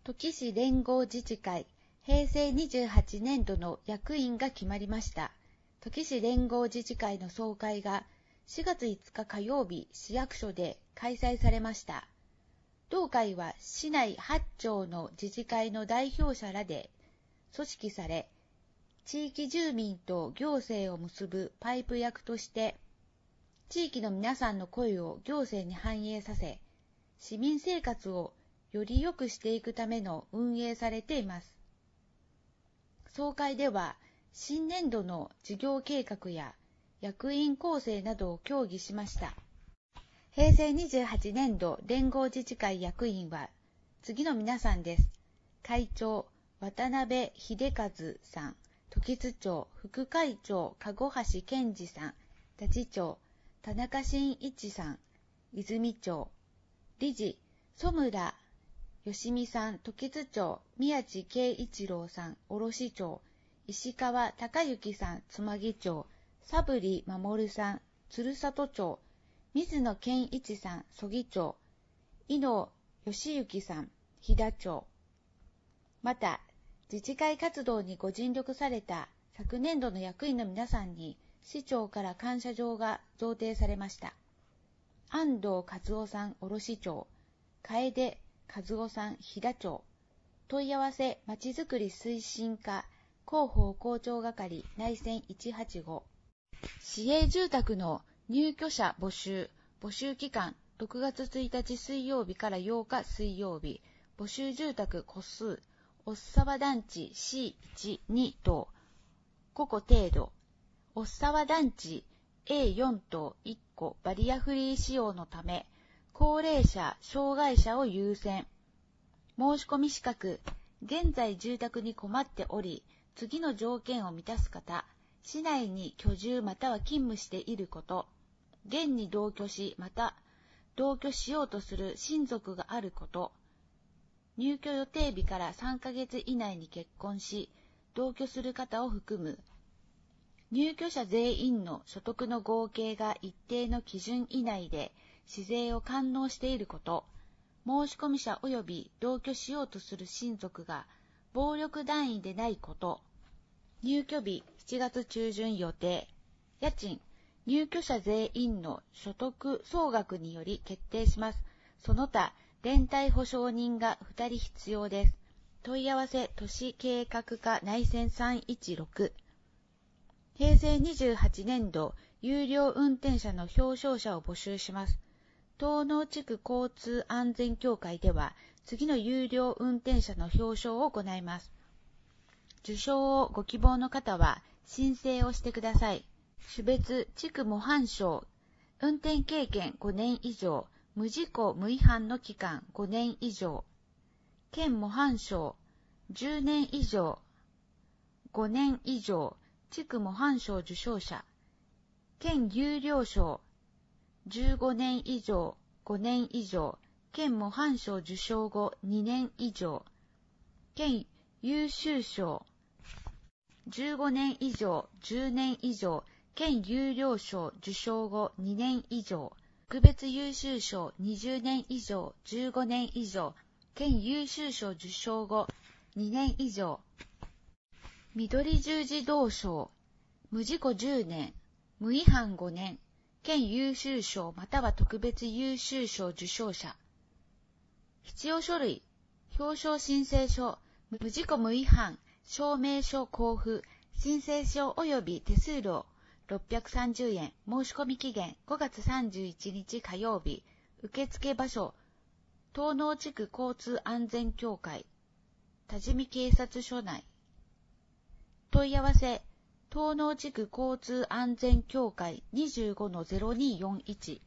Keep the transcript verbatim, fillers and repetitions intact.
土岐市連合自治会へいせいにじゅうはちねんどの役員が決まりました。土岐市連合自治会の総会がしがついつか火曜日、市役所で開催されました。同会は市内はちちょうの自治会の代表者らで組織され、地域住民と行政を結ぶパイプ役として、地域の皆さんの声を行政に反映させ、市民生活をより良くしていくための運営されています。総会では、新年度の事業計画や役員構成などを協議しました。へいせいにじゅうはちねんど連合自治会役員は次の皆さんです。会長、渡辺秀和さん、土岐津町、副会長、籠橋健二さん、多治町、田中伸一さん、泉町、理事、曽村吉美さん、土岐津町、宮地圭一郎さん、卸町、石川隆之さん、妻木町、佐振守さん、鶴里町、水野健一さん、曽木町、井野義行さん、飛騨町。また、自治会活動にご尽力された昨年度の役員の皆さんに、市長から感謝状が贈呈されました。安藤和夫さん、卸町、楓和夫さん、飛騨町、問い合わせまちづくり推進課広報広聴係内線いちはちご。市営住宅の入居者募集、募集期間ろくがつついたち水曜日からようか水曜日、募集住宅戸数、おっさわ団地 シーいち、に 棟、ごこ程度、おっさわ団地 エーよん 棟いっこバリアフリー使用のため、高齢者、障害者を優先。申し込み資格、現在住宅に困っており、次の条件を満たす方、市内に居住または勤務していること、現に同居し、また同居しようとする親族があること、入居予定日からさんかげつ以内に結婚し、同居する方を含む、入居者全員の所得の合計が一定の基準以内で、市税を完納していること、申込者及び同居しようとする親族が暴力団員でないこと、入居日しちがつちゅうじゅん予定、家賃、入居者全員の所得総額により決定します。その他、連帯保証人がふたり必要です。問い合わせ都市計画課内線さんいちろく。へいせいにじゅうはちねんど有料運転者の表彰者を募集します。東濃地区交通安全協会では次の有料運転者の表彰を行います。受賞をご希望の方は申請をしてください。種別地区模範賞、運転経験ごねん以上、無事故無違反の期間ごねん以上、県模範賞、じゅうねん以上、ごねん以上、地区模範賞受賞者、県優良賞、じゅうごねん以上、ごねん以上、県模範賞受賞後にねん以上、県優秀賞、じゅうごねん以上、じゅうねん以上、県優良賞受賞後にねん以上、特別優秀賞にじゅうねん以上、じゅうごねん以上、県優秀賞受賞後にねん以上、緑十字銅賞、無事故じゅうねん、無違反ごねん、県優秀賞または特別優秀賞受賞者。必要書類、表彰申請書、無事故無違反、証明書交付、申請書及び手数料ろっぴゃくさんじゅうえん、申し込み期限ごがつさんじゅういちにち火曜日、受付場所、東濃地区交通安全協会、多治見警察署内。問い合わせ、東濃地区交通安全協会 にじゅうごのゼロにーよんいち